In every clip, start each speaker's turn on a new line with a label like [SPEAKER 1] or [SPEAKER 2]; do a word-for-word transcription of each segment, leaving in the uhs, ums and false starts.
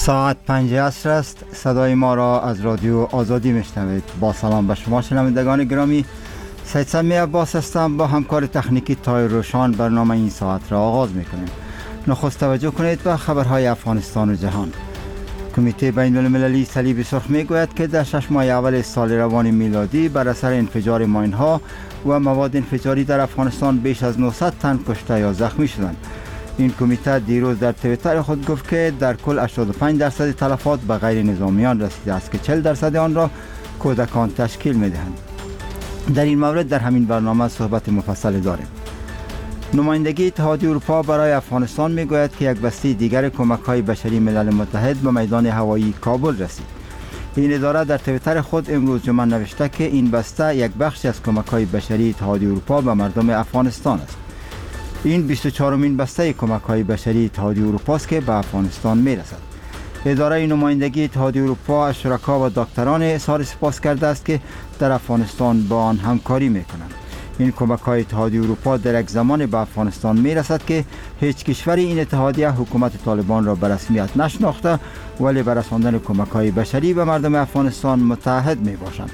[SPEAKER 1] ساعت پنج عصر است. صدای ما را از رادیو آزادی میشنوید. با سلام به شما شنوندگان گرامی، سید سمی عباس هستم. با همکار تکنیکی تایر روشان برنامه این ساعت را آغاز میکنیم. نخست توجه کنید به خبرهای افغانستان و جهان. کمیته بین المللی صلیب سرخ میگوید که در شش ماه اول سال روان میلادی بر اثر انفجار ماینها و مواد انفجاری در افغانستان بیش از نهصد تن کشته یا زخمی شدند. این کمیته دیروز در توییتر خود گفت که در کل هشتاد و پنج درصد تلفات به غیر نظامیان رسیده است که چهل درصد آن را کودکان تشکیل میدهند. در این مورد در همین برنامه صحبت مفصل داریم. نمایندگی اتحادیه اروپا برای افغانستان میگوید که یک بسته دیگر کمک‌های بشری ملل متحد به میدان هوایی کابل رسید. این اداره در توییتر خود امروز جمعه نوشته که این بسته یک بخشی از کمک‌های بشری اتحادیه اروپا به مردم افغانستان است. این بیست و چهارمین بسته کمک‌های بشری اتحادیه اروپا است که به افغانستان میرسد. اداره نمایندگی اتحادیه اروپا از شرکا و دکتران اظهار سپاس کرده است که در افغانستان با آن همکاری میکنند. این کمک‌های اتحادیه اروپا در یک زمان به افغانستان میرسد که هیچ کشوری این اتحادیه حکومت طالبان را به رسمیت نشناخته، ولی به رساندن کمک‌های بشری به مردم افغانستان متحد میباشند.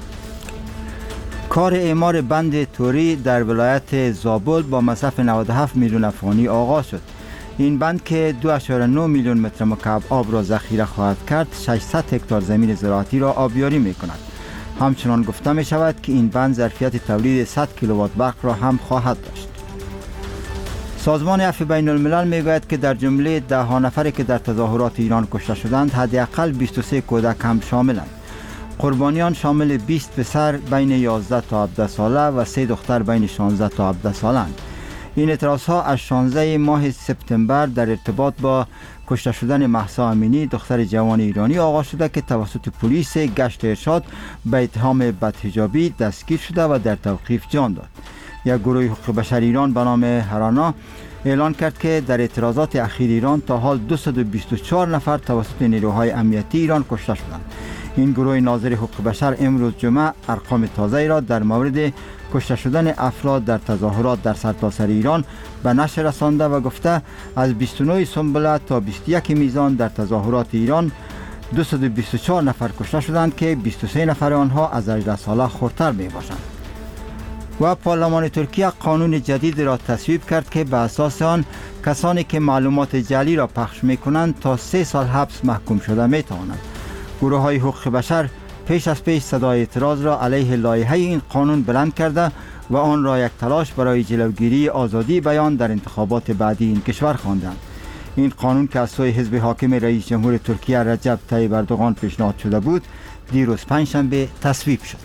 [SPEAKER 1] کار اعمار بند توری در ولایت زابل با مصرف نود و هفت میلیون افغانی آغاز شد. این بند که دو ممیز نه میلیون متر مکعب آب را ذخیره خواهد کرد، ششصد هکتار زمین زراعتی را آبیاری می کند. همچنان گفته می شود که این بند ظرفیت تولید صد کیلووات برق را هم خواهد داشت. سازمان عفو بین الملل می گوید که در جمله ده ها نفری که در تظاهرات ایران کشته شدند، حداقل بیست و سه کودک هم شاملند. قربانیان شامل بیست پسر بین یازده تا هفده ساله و سه دختر بین شانزده تا هفده سالند. این اعتراضها از شانزده ماه سپتامبر در ارتباط با کشته شدن مهسا امینی، دختر جوان ایرانی آغاز شده که توسط پلیس گشت ارشاد به اتهام بدحجابی دستگیر شده و در توقیف جان داد. یک گروه حقوق بشر ایران به نام هرانا اعلان کرد که در اعتراضات اخیر ایران تا حال دویست و بیست و چهار نفر توسط نیروهای امنیتی ایران کشته شدند. این گروه ناظر حقوق بشر امروز جمعه ارقام تازه را در مورد کشته شدن افراد در تظاهرات در سرتاسر ایران به نشر رسانده و گفته از بیست و نه سنبله تا بیست و یک میزان در تظاهرات ایران دویست و بیست و چهار نفر کشته شدند که بیست و سه نفر آنها از هجده ساله خردتر می باشند. و پارلمان ترکیه قانون جدید را تصویب کرد که به اساس آن کسانی که معلومات جعلی را پخش می کنند تا سه سال حبس محکوم شده می توانند. گروه های حقوق بشر پیش از پیش صدای اعتراض را علیه لایحه این قانون بلند کرده و آن را یک تلاش برای جلوگیری آزادی بیان در انتخابات بعدی این کشور خواندند. این قانون که از سوی حزب حاکم رئیس جمهور ترکیه رجب طیب اردوغان پیشنهاد شده بود، دیروز پنجشنبه تصویب شد.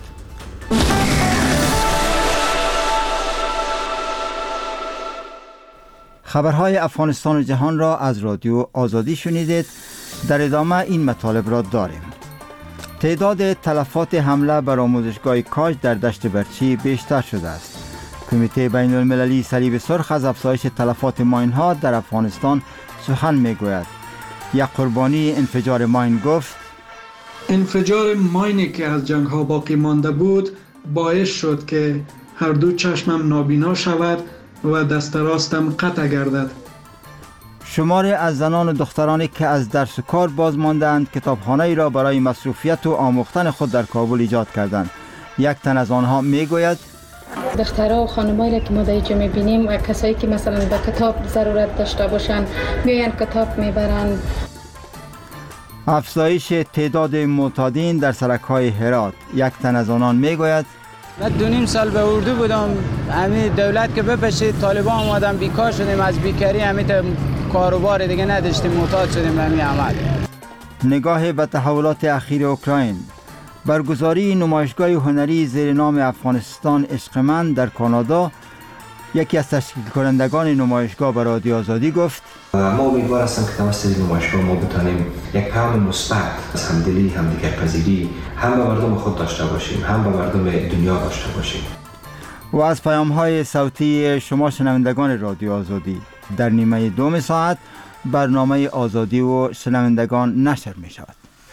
[SPEAKER 1] خبرهای افغانستان و جهان را از رادیو آزادی شنیدید. در ادامه این مطالب را داریم. تعداد تلفات حمله بر آموزشگاه کاج در دشت برچی بیشتر شده است. کمیته بین المللی صلیب سرخ از افزایش تلفات ماینها در افغانستان سخن میگوید. یک قربانی انفجار ماین گفت:
[SPEAKER 2] انفجار ماینی که از جنگ ها باقی مانده بود باعث شد که هر دو چشمم نابینا شود و دست راستم قطع گردد.
[SPEAKER 1] شماری از زنان و دخترانی که از درس و کار باز ماندند، کتابخانه ای را برای مصروفیت و آموختن خود در کابل ایجاد کردند. یک تن از آنها میگوید:
[SPEAKER 3] دخترها و خانمایی که ما در اینجا میبینیم، کسایی که مثلا به کتاب ضرورت داشته باشن میاین کتاب میبرن.
[SPEAKER 1] افزایش تعداد معتادین در سرک‌های هرات. یک تن از آنان میگوید:
[SPEAKER 4] من دو نیم سال به اردو بودم، همین دولت که بپشید طالبان آمدن، بیکار شدیم، از بیکاری همین کاروبار دیگه نداشتیم، معتاد شدیم همین عمل.
[SPEAKER 1] نگاه به تحولات اخیر اوکراین. برگزاری نمایشگاه هنری زیر نام افغانستان عشق من در کانادا، یکی از تشکیل کنندگان نمایشگاه به رادیو آزادی گفت:
[SPEAKER 5] ما امیدوار هستم که توسط نمایشگاه ما بتانیم یک پیام مثبت از همدلی، همدیگرپذیری هم به مردم خود داشته باشیم، هم به مردم دنیا داشته باشیم.
[SPEAKER 1] و از پیام‌های صوتی شما شنوندگان رادیو آزادی در نیمه دوم ساعت برنامه آزادی و شنوندگان نشر می شود.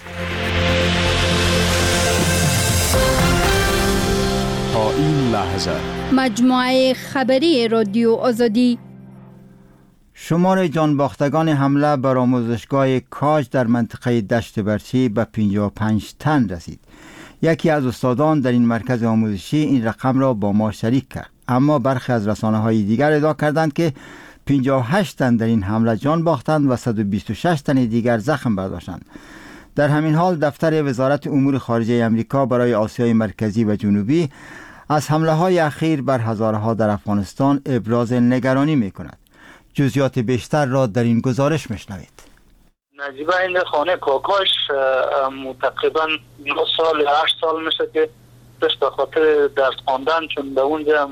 [SPEAKER 6] تا این لحظه
[SPEAKER 7] مجموعه خبری رادیو آزادی.
[SPEAKER 1] شمار جانباختگان حمله بر آموزشگاه کاج در منطقه دشت برچی به پنجاه و پنج تن رسید. یکی از استادان در این مرکز آموزشی این رقم را با ما شریک کرد، اما برخی از رسانه‌های دیگر ادعا کردند که پنجاه و هشت تن در این حمله جان باختند و صد و بیست و شش تن دیگر زخم برداشتند. در همین حال دفتر وزارت امور خارجه امریکا برای آسیای مرکزی و جنوبی از حمله های اخیر بر هزارها در افغانستان ابراز نگرانی می کند. جزئیات بیشتر را در این گزارش میشنوید.
[SPEAKER 6] نجیبه این خانه کاکاش تقریبا نه سال هشت سال میشه که داشت به خاطر درس خواندن، چون به اونجا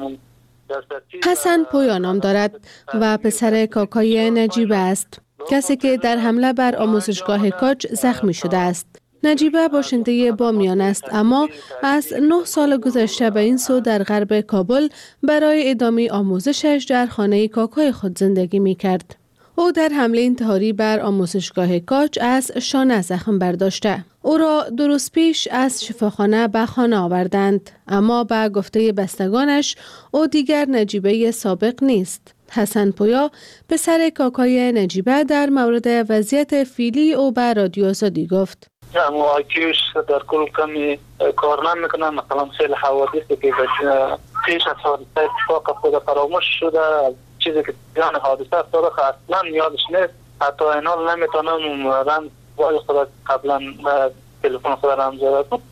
[SPEAKER 7] حسن پویا نام دارد و پسر کاکای نجیبه است، کسی که در حمله بر آموزشگاه کاج زخمی شده است. نجیبه باشنده بامیان است، اما از نه سال گذشته به این سو در غرب کابل برای ادامه آموزشش در خانه کاکای خود زندگی می کرد. او در حمله انتحاری بر آموزشگاه کاج از شانه زخم برداشته. او را دو روز پیش از شفاخانه به خانه آوردند، اما به گفته بستگانش او دیگر نجیبه سابق نیست. حسن پویا پسر کاکای نجیبه در مورد وضعیت فعلی او به رادیو آزادی گفت:
[SPEAKER 6] اما آیکیوش در کل کمی کار نمیکنه. مثلا خیلی حوادثی که پیش از حادثه اتفاق خود فراموش شده، چیزی که جان حادثه افتاده اصلا یادش نیست. حتی اینال نمیتونم رم وای خود قبلا تلفن خود رم زده بود،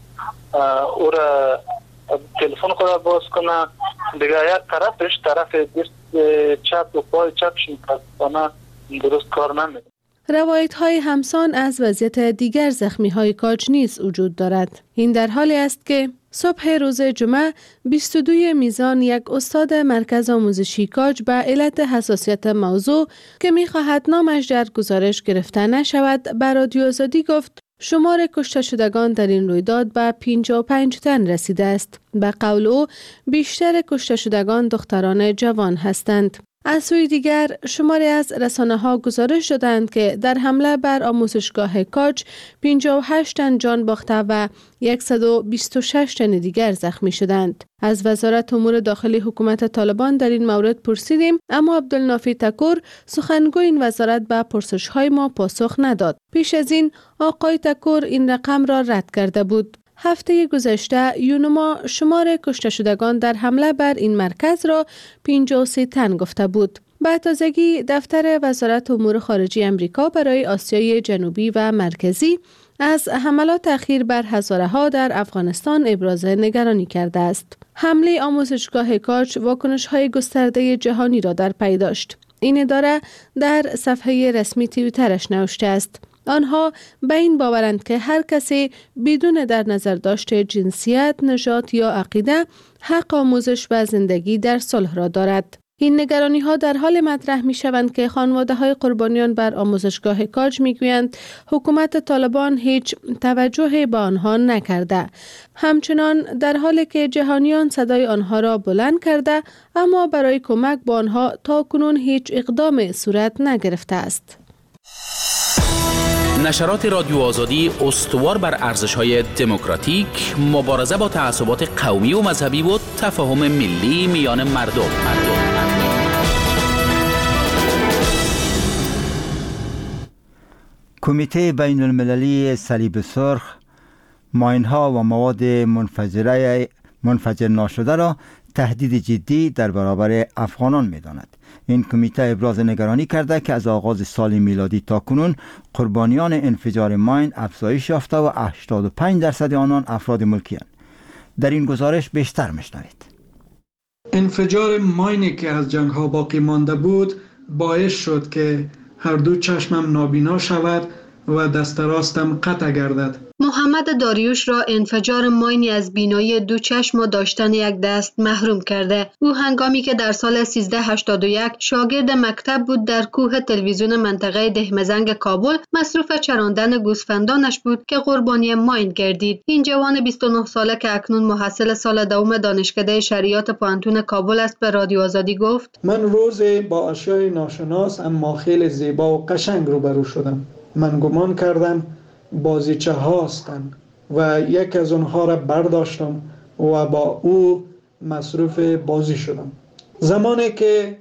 [SPEAKER 6] او را تلفن خود باز کنه دیگه یک طرفش طرف دست چپ و پای چپش متاسفانه درست کار نمیکنه.
[SPEAKER 7] روایت های همسان از وضعیت دیگر زخمی های کاج نیز وجود دارد. این در حالی است که صبح روز جمعه بیست و دو میزان یک استاد مرکز آموزشی کاج به علت حساسیت موضوع که می‌خواهد نامش در گزارش گرفته نشود به رادیو آزادی گفت شمار کشته شدگان در این رویداد به پنجاه و پنج تن رسیده است. به قول او بیشتر کشته شدگان دختران جوان هستند. از سوی دیگر شماری از رسانه‌ها گزارش دادند که در حمله بر آموزشگاه کاج پنجاه و هشت تن جان باخته و صد و بیست و شش تن دیگر زخمی شدند. از وزارت امور داخلی حکومت طالبان در این مورد پرسیدیم، اما عبدالنافی تکور سخنگوی این وزارت به پرسش‌های ما پاسخ نداد. پیش از این آقای تکور این رقم را رد کرده بود. هفته گذشته یونما شمار کشته شدگان در حمله بر این مرکز را پنجاه و سه تن گفته بود. به تازگی دفتر وزارت امور خارجه امریکا برای آسیای جنوبی و مرکزی از حملات اخیر بر هزاره‌ها در افغانستان ابراز نگرانی کرده است. حمله آموزشگاه کاج واکنش‌های گسترده جهانی را در پی داشت. این اداره در صفحه رسمی توییترش نوشته است: آنها به این باورند که هر کسی بدون در نظر داشته جنسیت، نژاد یا عقیده حق آموزش و زندگی در صلح را دارد. این نگرانی ها در حال مطرح می شوند که خانواده های قربانیان بر آموزشگاه کاج می گویند حکومت طالبان هیچ توجه به آنها نکرده. همچنان در حالی که جهانیان صدای آنها را بلند کرده، اما برای کمک به آنها تا کنون هیچ اقدام صورت نگرفته است.
[SPEAKER 8] نشرات رادیو آزادی استوار بر ارزش‌های دموکراتیک، مبارزه با تعصبات قومی و مذهبی و تفاهم ملی میان مردم. مردم.
[SPEAKER 1] کمیته بین المللی صلیب سرخ ماین‌ها و مواد منفجره منفجر ناشده را تهدید جدی در برابر افغانان می‌داند. این کمیته ابراز نگرانی کرده که از آغاز سال میلادی تا کنون قربانیان انفجار ماین افزایش یافته و هشتاد و پنج درصد آنان افراد ملکی اند. در این گزارش بیشتر میشنوید.
[SPEAKER 2] انفجار ماینی که از جنگ ها باقی مانده بود باعث شد که هر دو چشمم نابینا شود و دست راستم قطع گردد.
[SPEAKER 9] محمد داریوش را انفجار ماینی از بینایی دو چشم و داشتن یک دست محروم کرده. او هنگامی که در سال سیزده هشتاد و یک شاگرد مکتب بود در کوه تلویزیون منطقه دهمزنگ کابل مصروف چراندن گوسفندانش بود که قربانی ماین گردید. این جوان بیست و نه ساله که اکنون محصل سال دوم دانشکده شریعت پانتون کابل است به رادیو آزادی گفت:
[SPEAKER 2] من روزی با اشیای ناشناس اما خیلی زیبا و قشنگ روبرو شدم. من گمان کردم بازیچه هاستند و یک از اونها را برداشتم و با او مصروف بازی شدم. زمانی که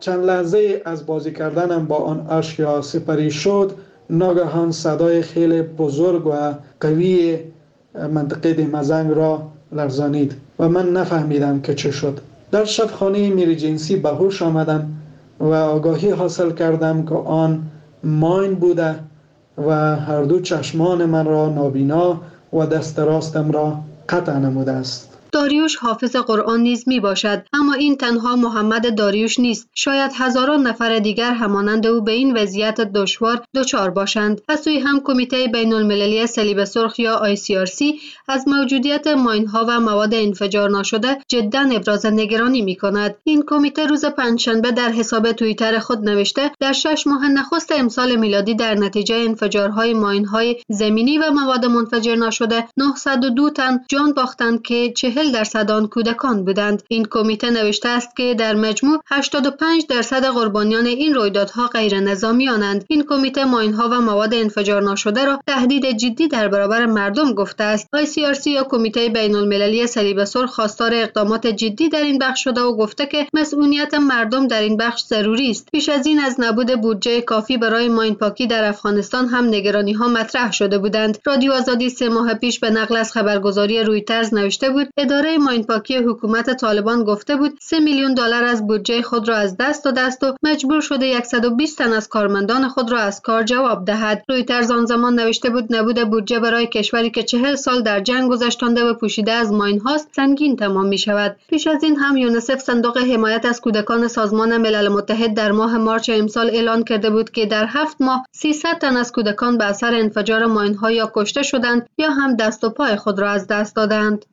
[SPEAKER 2] چند لحظه از بازی کردنم با آن اشیا سپری شد، ناگهان صدای خیلی بزرگ و قوی منطقه دمزنگ را لرزانید و من نفهمیدم که چه شد. در شبخانه ایمرجنسی به هوش آمدم و آگاهی حاصل کردم که آن ماین بوده و هر دو چشمان من را نابینا و دست راستم را قطع نموده است.
[SPEAKER 9] داریوش حافظ قرآن نیز می باشد، اما این تنها محمد داریوش نیست. شاید هزاران نفر دیگر همانند او به این وضعیت دشوار دچار باشند. از سوی هم کمیته بین المللی صلیب سرخ یا آی سی آر سی از موجودیت ماین‌ها و مواد انفجار ناشده جدا ابراز نگرانی می کند. این کمیته روز پنجشنبه در حساب توییتر خود نوشته در شش ماه نخست امسال میلادی در نتیجه انفجارهای ماین‌های زمینی و مواد منفجر ناشده نهصد و دو تن جان باختند که چهل درصد آن کودکان بودند. این کمیته نوشته است که در مجموع هشتاد و پنج درصد قربانیان این رویدادها غیر نظامیانند. این کمیته ماین‌ها و مواد انفجار ناشده را تهدید جدی در برابر مردم گفته است. آی سی آر سی یا کمیته بین المللی صلیب سرخ خواستار اقدامات جدی در این بخش شده و گفته که مسئولیت مردم در این بخش ضروری است. پیش از این از نبود بودجه کافی برای ماین پاکی در افغانستان هم نگرانی‌ها مطرح شده بودند. رادیو آزادی سه ماه پیش به نقل از خبرگزاری رویترز نوشته بود اداره ماین پاکی حکومت طالبان گفته بود سه میلیون دلار از بودجه خود را از دست داده است و مجبور شده صد و بیست تن از کارمندان خود را از کار جواب دهد. رویترز آن زمان نوشته بود نبود بودجه برای کشوری که چهل سال در جنگ گذشتانده و پوشیده از ماین هاست سنگین تمام می شود. پیش از این هم یونیسف صندوق حمایت از کودکان سازمان ملل متحد در ماه مارچ امسال اعلان کرده بود که در هفت ماه سیصد تن از کودکان به اثر انفجار ماین ها یا کشته شدند یا هم دست و پای خود را از دست دادند.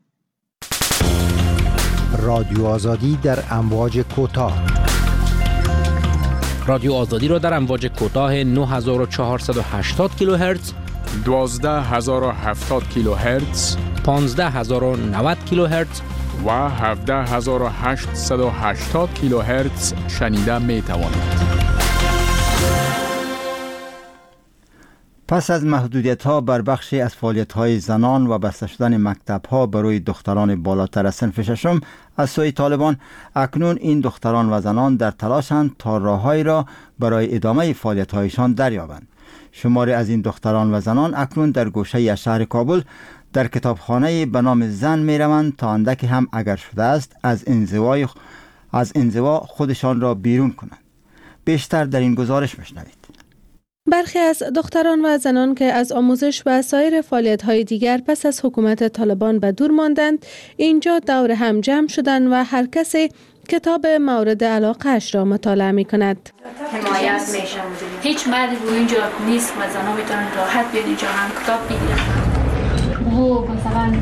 [SPEAKER 10] رادیو آزادی در امواج کوتاه.
[SPEAKER 8] رادیو آزادی را در امواج کوتاه نه هزار و چهارصد و هشتاد کیلوهرتز،
[SPEAKER 11] دوازده هزار و هفتاد کیلوهرتز،
[SPEAKER 8] پانزده هزار و نود کیلوهرتز
[SPEAKER 11] و هفده هزار و هشتصد و هشتاد کیلوهرتز شنیده می توانید.
[SPEAKER 1] پس از محدودیت‌ها بر بخشی از فعالیت‌های زنان و بسته شدن مکتب‌ها برای دختران بالاتر از صنف ششم از سوی طالبان، اکنون این دختران و زنان در تلاشند تا راههایی را برای ادامه فعالیت‌هایشان دریابند. شماری از این دختران و زنان اکنون در گوشه از شهر کابل در کتابخانه به نام زن می‌روند تا اندکی هم اگر شده است از انزوای از انزوا خودشان را بیرون کنند. بیشتر در این گزارش بشنوید.
[SPEAKER 7] برخی از دختران و زنان که از آموزش و سایر فعالیت‌های دیگر پس از حکومت طالبان به دور ماندند، اینجا دور هم جمع شدند و هر کسی کتاب مورد علاقه‌اش را مطالعه می‌کند.
[SPEAKER 12] حمایت میشه. هیچ مردی رو اینجا نیست و زن‌ها میتونن راحت بیان اینجا هم کتاب بگیرن. و مثلا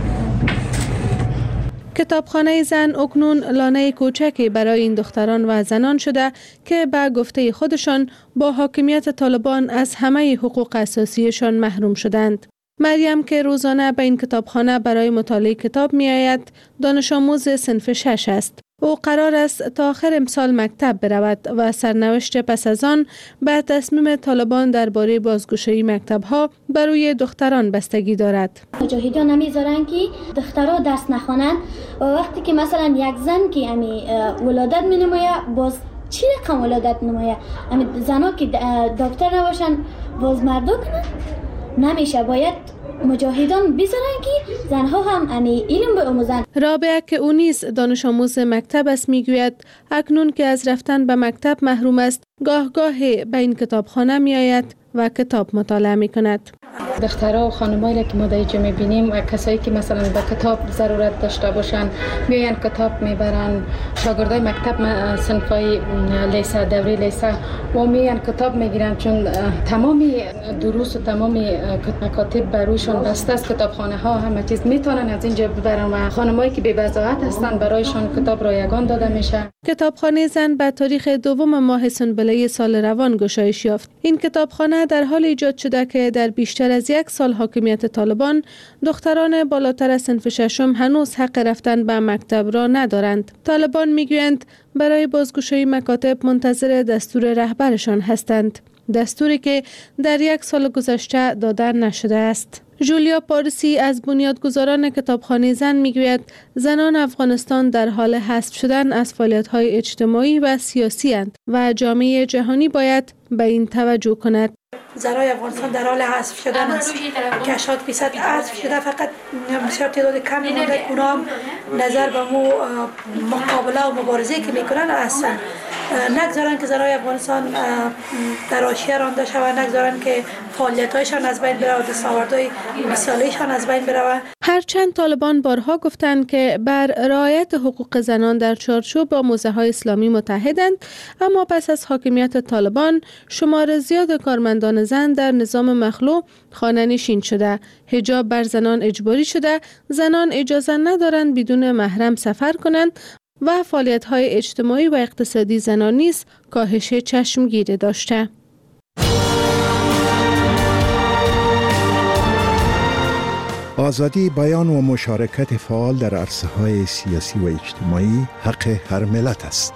[SPEAKER 7] کتابخانه زن اکنون لانه کوچکی برای این دختران و زنان شده که به گفته خودشان با حاکمیت طالبان از همه حقوق اساسیشان محروم شدند. مریم که روزانه به این کتابخانه برای مطالعه کتاب می آید، دانش آموز صنف شش است. او قرار است تا آخر امسال مکتب برود و سرنوشت پس از آن به تصمیم طالبان درباره بازگشایی مکتب‌ها بروی دختران بستگی دارد.
[SPEAKER 13] مجاهدان نمیذارن که دخترها درس نخوانند و وقتی که مثلا یک زن که امی ولادت مینمایه باز چی رقم ولادت نمایه، امی زنها که دکتر نباشن باز مردو کنن نمیشه. باید مجاهدان بذارن که زنها هم امی علم بیاموزند.
[SPEAKER 7] رابعه که او نیز دانش آموز مکتب است میگوید اکنون که از رفتن به مکتب محروم است، گاه گاه به این کتابخانه می آید و کتاب مطالعه می کند.
[SPEAKER 3] دخترها و خانمایی که ما در اینجا میبینیم، کسایی که مثلا به کتاب ضرورت داشته باشن میاین کتاب میبرن. شاگردای مکتب صنفای لیسه دوره لیسه و میاین کتاب میگیرن، چون تمامی دروس و تمامی مکاتب برویشون بسته است. کتابخانه ها همه چیز میتونن از اینجا ببرن و خانمایی که بی بضاعت هستن برایشان کتاب رایگان داده میشه.
[SPEAKER 7] کتابخانه زن به تاریخ دوم ماه سنبله سال روان گشایش یافت. این کتابخانه در حال ایجاد شده که در بیشتر از یک سال حاکمیت طالبان دختران بالاتر از صنف ششم هنوز حق رفتن به مکتب را ندارند. طالبان میگویند برای بازگشایی مکاتب منتظر دستور رهبرشان هستند، دستوری که در یک سال گذشته داده نشده است. جولیا پارسی از بنیادگذاران کتابخانه زن میگوید زنان افغانستان در حال حذف شدن از فعالیت‌های اجتماعی و سیاسی اند و جامعه جهانی باید به این توجه کند.
[SPEAKER 14] زنای افغانستان در حال حذف شدن است که هشتاد فیصد حذف شده، فقط بسیار تعداد کمی مونده که اونها نظر به مو مقابله و مبارزه که میکنن هستن. نگذارن که زنای افغانستان در حاشیه رانده شوند، نگذارن که فعالیت‌هایشان از بین بره و دستاوردهای بیست ساله‌شان از بین بره.
[SPEAKER 7] هرچند طالبان بارها گفتند که بر رعایت حقوق زنان در چارچوب با موضع‌های اسلامی متحدند، اما پس از حاکمیت طالبان شمار زیاد کارمندان زن در نظام مخلوع خانه‌نشین شده، حجاب بر زنان اجباری شده، زنان اجازه ندارند بدون محرم سفر کنند و فعالیت‌های اجتماعی و اقتصادی زنان نیز کاهش چشمگیر داشته.
[SPEAKER 10] آزادی بیان و مشارکت فعال در عرصه‌های سیاسی و اجتماعی حق هر ملت است.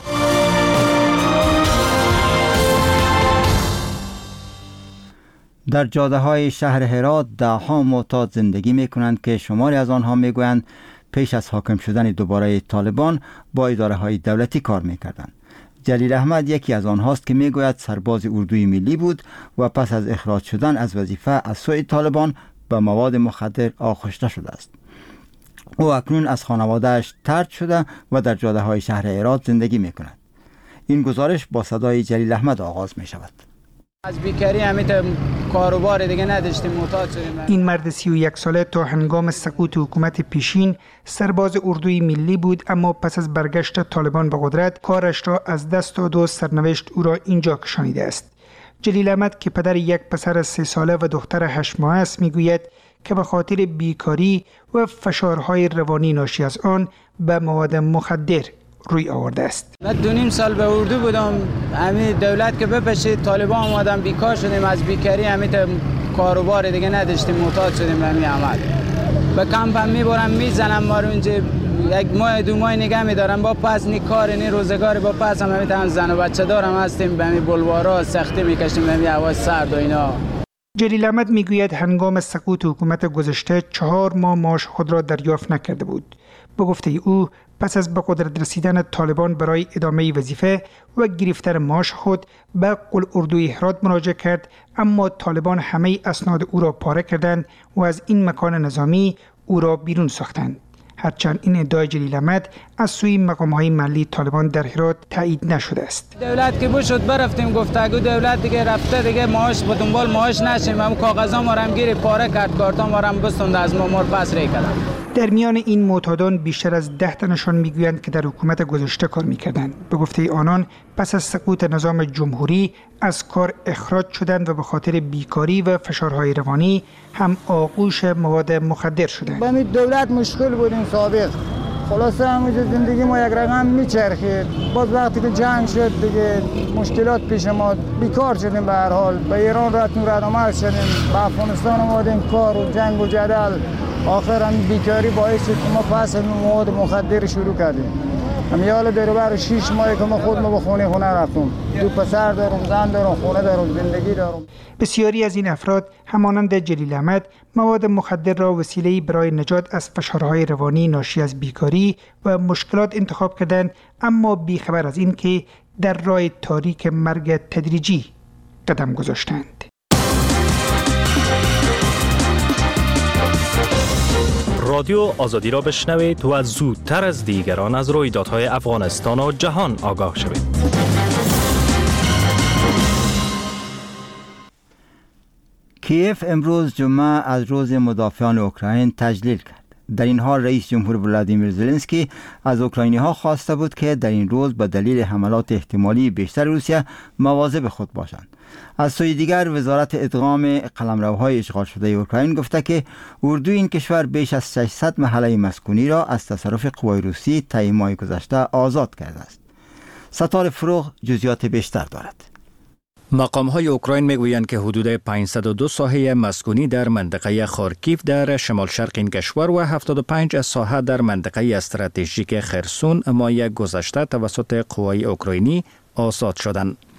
[SPEAKER 1] در جاده‌های شهر هرات ده‌ها معتاد زندگی می‌کنند که شماری از آنها می‌گویند پیش از حاکم شدن دوباره طالبان با اداره‌های دولتی کار می‌کردند. جلیل احمد یکی از آنهاست که می‌گوید سرباز اردوی ملی بود و پس از اخراج شدن از وظیفه از سوی طالبان به مواد مخدر آغشته شده است. او اکنون از خانواده‌اش طرد شده و در جاده‌های شهر هرات زندگی می‌کند. این گزارش با صدای جلیل احمد آغاز می‌شود.
[SPEAKER 4] از بیکاری همیت کاروبار دیگه نداشتیم، معتاد شدیم.
[SPEAKER 15] این مرد سی و یک ساله تا هنگام سقوط حکومت پیشین سرباز اردوی ملی بود، اما پس از برگشت طالبان به قدرت کارش را از دست داد و سرنوشت او را اینجا کشانیده است. جلیل احمد که پدر یک پسر سه ساله و دختر هشت ماهه است میگوید که به خاطر بیکاری و فشارهای روانی ناشی از آن به مواد مخدر روی آورده است.
[SPEAKER 4] من دو نیم سال به اردو بودم، همین دولت که بپشید طالبان اومدن بیکار شدیم، از بیکاری همین کاروبار دیگه نداشتیم، معتاد شدیم به همین عمل. به کمپ هم میبرم میزنم ما رو اونجا یک ماه دو ماه نگه میدارم، با پس نی کار نی روزگار با پس هم همین زن و بچه دارم هستیم، به همین بلوارا سختی میکشیم، به همین هوا سرد و اینا.
[SPEAKER 15] جلیل احمد میگوید هنگام سقوط حکومت گذشته چهار ماه معاش خود را دریافت نکرده بود. به گفته او پس از به قدرت رسیدن طالبان برای ادامه وظیفه و گرفتن معاش خود به قلعه‌اردوی هرات مراجعه کرد، اما طالبان همه اسناد او را پاره کردند و از این مکان نظامی او را بیرون ساختند. هرچند این ادعای جلیل احمد از سوی مقام‌های محلی طالبان در هرات تایید نشده است.
[SPEAKER 4] دولت که بشد برفتیم گفتگو، دولت دیگه رفته دیگه معاش به دنبال معاش نشیم، هم کاغذا ما رو هم گیری پاره کرد، کارتا ما رو هم بستند از ما مر پس ری کردن.
[SPEAKER 15] در میان این معتادان بیشتر از ده تنشان میگویند که در حکومت گذشته کار میکردند. به گفته آنان پس از سقوط نظام جمهوری از کار اخراج شدند و به خاطر بیکاری و فشارهای روانی هم آغوش مواد مخدر شدند.
[SPEAKER 16] با می دولت مشغول بودیم سابق، خلاصه همونجا زندگی ما یک رقم میچرخید. باز وقتی که جنگ شد دیگه مشکلات پیش ما، بیکار شدیم. به هر حال به ایران رفتیم ردآمد شدیم، به افغانستان اومدیم کار و جنگ و جدل، آخر هم بیکاری باعث شد که ما پس مواد مخدر شروع کردیم. هم یال برابر شش ماه که ما خود ما به خونه خونه رفتم، دو پسر دارم، زن دارم، خونه دارم، زندگی دارم.
[SPEAKER 15] بسیاری از این افراد همانند جلیل احمد مواد مخدر را وسیله‌ای برای نجات از فشارهای روانی ناشی از بیکاری و مشکلات انتخاب کردند، اما بیخبر از این که در راه تاریک مرگ تدریجی قدم گذاشتند.
[SPEAKER 17] رادیو آزادی را بشنوید و زودتر از دیگران از رویدادهای افغانستان و جهان آگاه شوید.
[SPEAKER 1] کیف امروز جمعه از روز مدافعان اوکراین تجلیل کرد. در این حال رئیس جمهور ولادیمیر زلنسکی از اوکراینی ها خواسته بود که در این روز به دلیل حملات احتمالی بیشتر روسیه مواظب خود باشند. از سوی دیگر وزارت ادغام قلمروهای اشغال شده اوکراین گفته که اردوی این کشور بیش از ششصد محله مسکونی را از تصرف قوای روسی طی ماه گذشته آزاد کرده است. ستاره فروغ جزئیات بیشتر دارد.
[SPEAKER 18] مقام‌های اوکراین میگویند که حدود پانصد و دو ساحه مسکونی در منطقه خارکیف در شمال شرق این کشور و هفتاد و پنج ساحه در منطقه استراتژیک خرسون ماه گذشته توسط قوای اوکراینی آزاد شدند.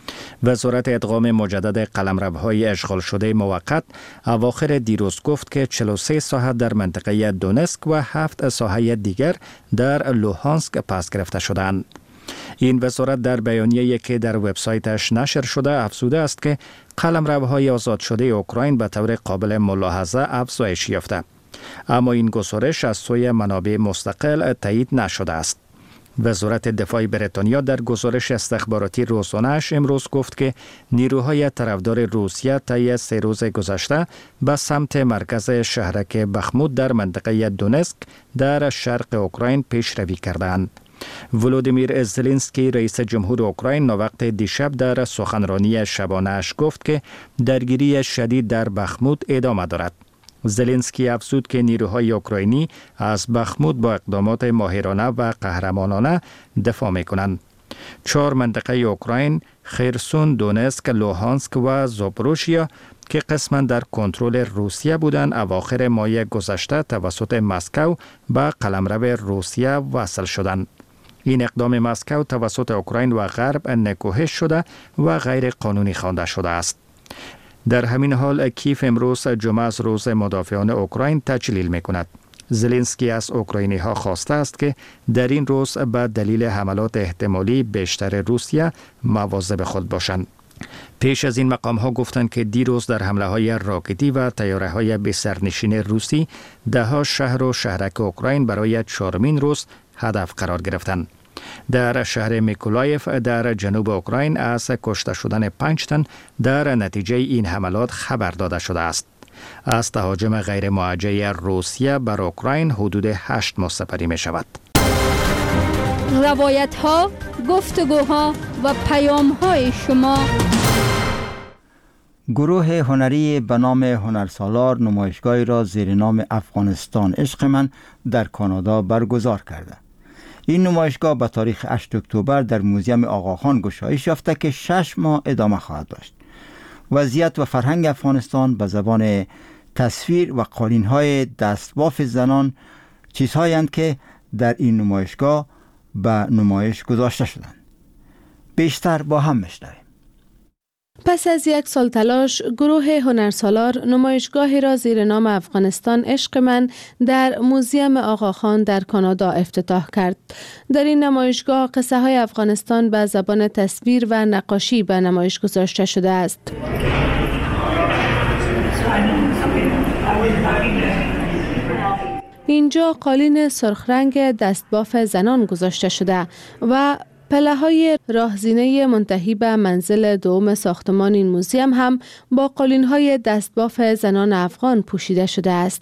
[SPEAKER 18] وزارت ادغام مجدد قلمروهای اشغال شده موقت اواخر دیروز گفت که چهل و سه ساحه در منطقه دونسک و هفت ساحه دیگر در لوهانسک پس گرفته شدند. این وزارت در بیانیه‌ای که در وبسایتش نشر شده افزوده است که قلمروهای آزاد شده اوکراین به طور قابل ملاحظه افزایش یافته، اما این گزارش از سوی منابع مستقل تایید نشده است. وزارت دفاع بریتانیا در گزارش استخباراتی روزانه‌اش امروز گفت که نیروهای طرفدار روسیه طی سه روز گذشته به سمت مرکز شهرک بخمود در منطقه دونسک در شرق اوکراین پیشروی کردند. ولودیمیر زلنسکی رئیس جمهور اوکراین وقت دیشب در سخنرانی شبانه‌اش گفت که درگیری شدید در بخمود ادامه دارد. زلنسکی افزود که نیروهای اوکراینی از بخمود با اقدامات ماهرانه و قهرمانانه دفاع می‌کنند. چهار منطقه اوکراین، خرسون، دونسک، لوهانسک و زاپوروژیا که قسما در کنترل روسیه بودند، اواخر ماه گذشته توسط مسکو به قلمرو روسیه وصل شدند. این اقدام مسکو توسط اوکراین و غرب نکوهش شده و غیر قانونی خوانده شده است. در همین حال کیف امروز جمعه از روز مدافعان اوکراین تجلیل می کند. زلنسکی از اوکراینی ها خواسته است که در این روز به دلیل حملات احتمالی بیشتر روسیه مواظب خود باشند. پیش از این مقام ها گفتند که دیروز در حمله های راکتی و طیاره های بی سرنشین روسی ده ها شهر و شهرک اوکراین برای چهارمین روز هدف قرار گرفتند. در شهر میکولایف در جنوب اوکراین از کشته شدن پنج تن در نتیجه این حملات خبر داده شده است. از تهاجم غیر موجه روسیه بر اوکراین حدود هشت ماه سپری می شود.
[SPEAKER 19] روایت ها، گفتگوها و پیام های شما.
[SPEAKER 1] گروه هنری به نام هنرسالار نمایشگاهی را زیر نام افغانستان عشق من در کانادا برگزار کرده. این نمایشگاه به تاریخ هشتم اکتبر در موزیم آقاخان گشایش یافته که شش ماه ادامه خواهد داشت. وضعیت و فرهنگ افغانستان به زبان تصویر و قالین‌های دستباف زنان چیزهایند که در این نمایشگاه به نمایش گذاشته شدند. بیشتر با هم میشنویم.
[SPEAKER 7] پس از یک سال تلاش، گروه هنرسالار نمایشگاهی را زیر نام افغانستان عشق من در موزیم آقاخان در کانادا افتتاح کرد. در این نمایشگاه قصه های افغانستان به زبان تصویر و نقاشی به نمایش گذاشته شده است. اینجا قالین سرخ رنگ دستباف زنان گذاشته شده و پله های راهزینه منتهی به منزل دوم ساختمان این موزیم هم با قالین های دستباف زنان افغان پوشیده شده است.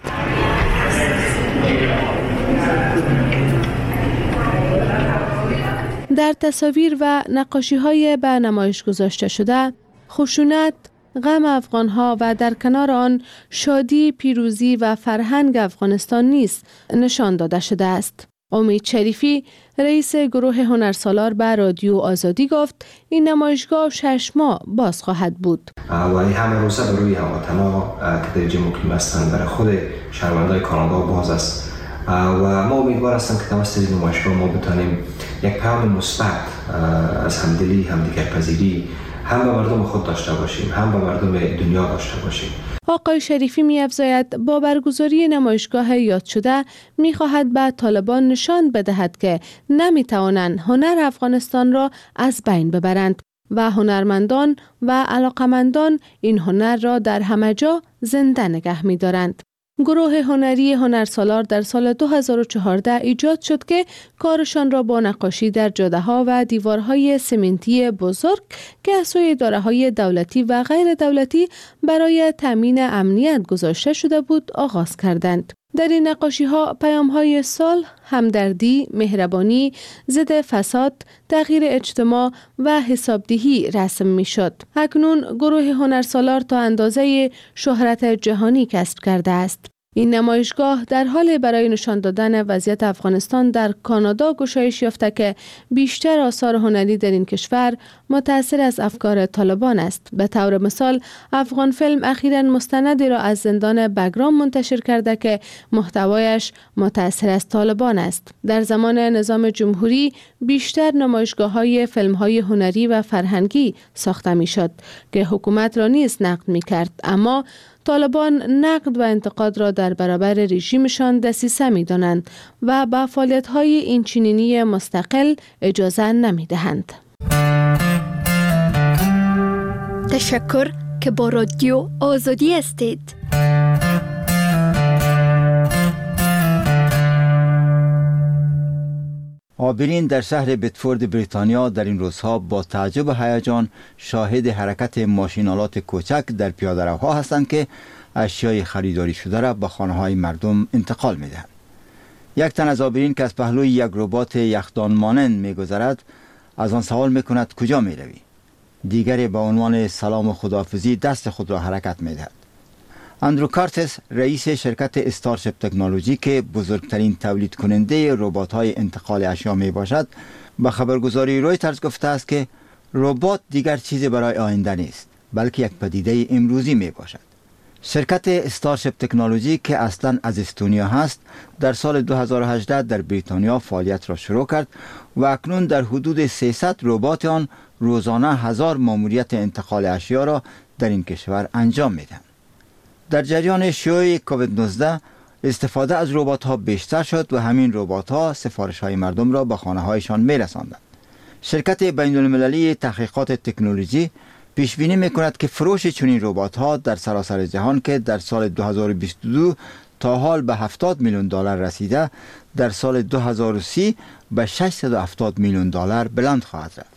[SPEAKER 7] در تصاویر و نقاشی های به نمایش گذاشته شده، خشونت، غم افغان ها و در کنار آن شادی، پیروزی و فرهنگ افغانستان نیز نشان داده شده است. امید شریفی رئیس گروه هنرسالار به رادیو آزادی گفت این نمایشگاه شش ماه باز خواهد بود.
[SPEAKER 5] و این همه روزه برای هموطنان که در اینجا مقیم هستند برای خود شهروندان کانادا باز است و ما امیدوار هستم که توسط این نمایشگاه ما بتانیم یک پیام مثبت از همدلی، همدیگر پذیری هم به مردم خود داشته باشیم، هم به مردم دنیا داشته باشیم.
[SPEAKER 7] آقای شریفی می افزاید با برگزاری نمایشگاه یاد شده می خواهد به طالبان نشان بدهد که نمی توانند هنر افغانستان را از بین ببرند و هنرمندان و علاقمندان این هنر را در همه جا زنده نگه می دارند. گروه هنری هنرسالار در سال دو هزار و چهارده ایجاد شد که کارشان را با نقاشی در جاده‌ها و دیوارهای سمنتی بزرگ که از سوی اداره‌های دولتی و غیر دولتی برای تامین امنیت گذاشته شده بود آغاز کردند. در این نقاشی‌ها پیام‌های صلح، همدردی، مهربانی، ضد فساد، تغییر اجتماع و حسابدهی رسم می‌شد. اکنون گروه هنرسالار تا اندازه شهرت جهانی کسب کرده است. این نمایشگاه در حال برای نشان دادن وضعیت افغانستان در کانادا گشایش یافته که بیشتر آثار هنری در این کشور متأثر از افکار طالبان است. به طور مثال افغان فیلم اخیراً مستندی را از زندان بگرام منتشر کرده که محتوایش متأثر از طالبان است. در زمان نظام جمهوری بیشتر نمایشگاه‌های فیلم‌های هنری و فرهنگی ساخته می‌شد که حکومت را نیز نقد می‌کرد، اما طالبان نقد و انتقاد را در برابر رژیمشان دسیسه می‌دانند و با فعالیت‌های اینچنینی مستقل اجازه نمی‌دهند.
[SPEAKER 19] تشکر که با رادیو آزادی هستید.
[SPEAKER 1] آبرین در شهر بتفورد بریتانیا در این روزها با تعجب و هیجان شاهد حرکت ماشین‌آلات کوچک در پیاده‌روها هستند که اشیای خریداری شده را به خانه‌های مردم انتقال می‌دهند. یک تن از آبرین که از پهلوی یک ربات یخدان مانند می‌گذرد از آن سوال می‌کند کجا می‌روی؟ دیگری به عنوان سلام و خداحافظی دست خود را حرکت می‌دهد. اندرو کارتس رئیس شرکت استارشپ تکنولوژی که بزرگترین تولید کننده ربات‌های انتقال اشیا می باشد به خبرگزاری رویترز گفته است که ربات دیگر چیزی برای آینده نیست بلکه یک پدیده امروزی می باشد. شرکت استارشپ تکنولوژی که اصلاً از استونیا هست در سال دو هزار و هجده در بریتانیا فعالیت را شروع کرد و اکنون در حدود سیصد ربات آن روزانه هزار ماموریت انتقال اشیا را در این کشور انجام می‌دهند. در جریان شیوع کووید نوزده استفاده از ربات‌ها بیشتر شد و همین ربات‌ها سفارش‌های مردم را به خانه‌هایشان می‌رساندند. شرکت بین‌المللی تحقیقات تکنولوژی پیش بینی می‌کند که فروش چنین ربات‌ها در سراسر جهان که در سال دو هزار و بیست و دو تا حال به هفتاد میلیون دلار رسیده، در سال دو هزار و سی به ششصد و هفتاد میلیون دلار بلند خواهد رفت.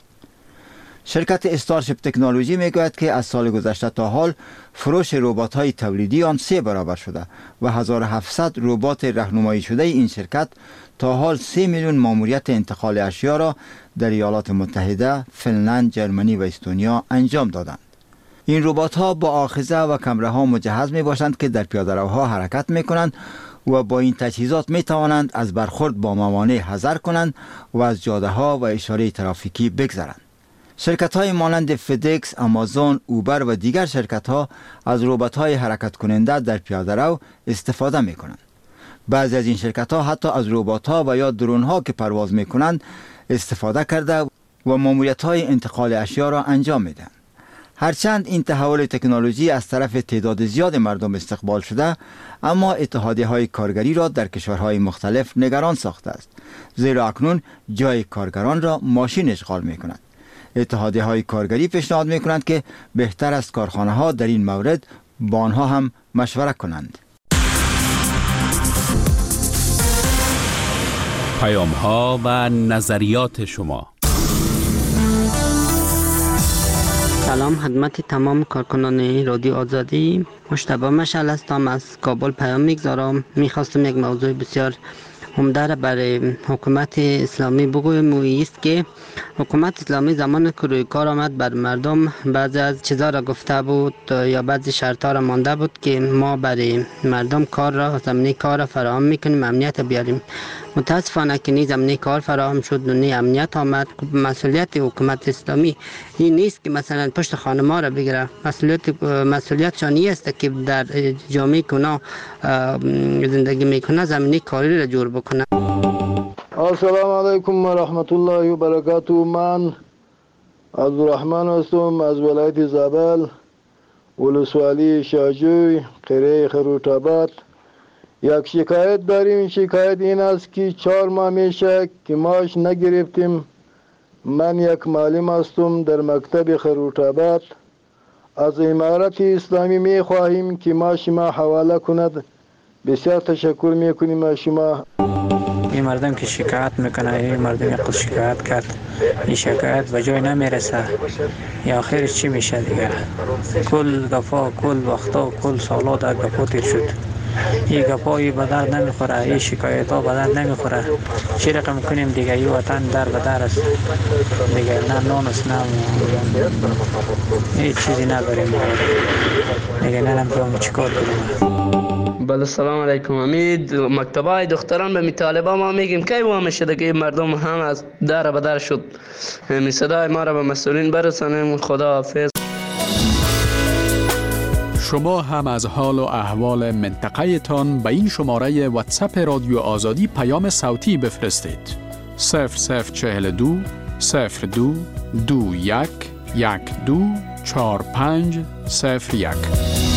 [SPEAKER 1] شرکت استارشپ تکنولوژی میگوید که از سال گذشته تا حال فروش ربات‌های تولیدی آن سه برابر شده و هزار و هفتصد ربات راهنمایی شده این شرکت تا حال سه میلیون ماموریت انتقال اشیا را در ایالات متحده، فنلند، جرمنی و استونیا انجام دادند. این ربات‌ها با آخذه و کمره‌ها مجهز می باشند که در پیاده‌روها حرکت می کنند و با این تجهیزات می توانند از برخورد با موانع حذر کنند و از جاده‌ها و اشاره ترافیکی بگذرند. شرکت‌های مانند فدکس، آمازون، اوبر و دیگر شرکت‌ها از ربات‌های حرکت کننده در پیاده‌رو استفاده می‌کنند. بعضی از این شرکت‌ها حتی از ربات‌ها و یا درون‌ها که پرواز می‌کنند استفاده کرده و ماموریت‌های انتقال اشیا را انجام می‌دهند. هرچند این تحول تکنولوژی از طرف تعداد زیاد مردم استقبال شده، اما اتحادیه‌های کارگری را در کشورهای مختلف نگران ساخته است، زیرا اکنون جای کارگران را ماشین اشغال می‌کند. اتحادیه‌های کارگری پیشنهاد می‌کنند که بهتر است کارخانه‌ها در این مورد با آنها هم مشوره کنند.
[SPEAKER 8] پیام‌ها و نظریات شما.
[SPEAKER 20] سلام خدمت تمام کارکنان رادیو آزادی. مشتبه مشعل هستم، از کابل پیام میگذارم. میخواستم یک موضوع بسیار عمده را برای حکومت اسلامی بگویم و است که حکومت اسلامی زمان که روی کار آمد بر مردم بعضی از چیزا را گفته بود یا بعضی شرط ها را مانده بود که ما برای مردم کار را زمینه کار را فراهم میکنیم، امنیت بیاریم. متاسفانه که نی زمینه کار فراهم شد و نی امنیت آمد. مسئولیت حکومت اسلامی این نیست که مثلا پشت خانما را بگیره. مسئولیت مسئولیتشان این است که در جامعه کنا زندگی میکنه زمینه کاری را جور بکنه.
[SPEAKER 21] السلام علیکم و رحمت الله و برکاته. من عبدالرحمن هستم از ولایت زابل، ولسوالی شاجوی، قریه خروط‌آباد. یک شکایت داریم. شکایت این است که چهار ماه میشه که معاش نگرفتیم. من یک معلم هستم در مکتب خروط‌آباد. از امارت اسلامی می خواهیم که معاش ما حواله کند. بسیار تشکر میکنیم از شما.
[SPEAKER 22] این مردم که شکایت میکنه، این مردم یک شکایت کرد، این شکایت به جای نمیرسه، یا آخرش چی میشه دیگه؟ کل دفعه، کل وقتا، کل سالا در گفا تیر شد. این گپایی به درد نمیخوره، این شکایت ها به درد نمیخوره. چی رقم کنیم دیگه؟ این وطن در به در است دیگه، نه نان است نه هیچ چیزی نداریم دیگه، نه نمیدونم چیکار کنیم.
[SPEAKER 2] بله سلام علیکم. امید مکتبای دختران به می طالبا ما میگیم کی وام شده که مردم هم از در به در شد. می صدای ما را به مسئولین برسانیم. خدا حافظ.
[SPEAKER 11] شما هم از حال و احوال منطقه تان به این شماره واتساپ رادیو آزادی پیام صوتی بفرستید. صفر صفر چهل دو صفر دو دو یک یک دو چهار پنج صفر یک.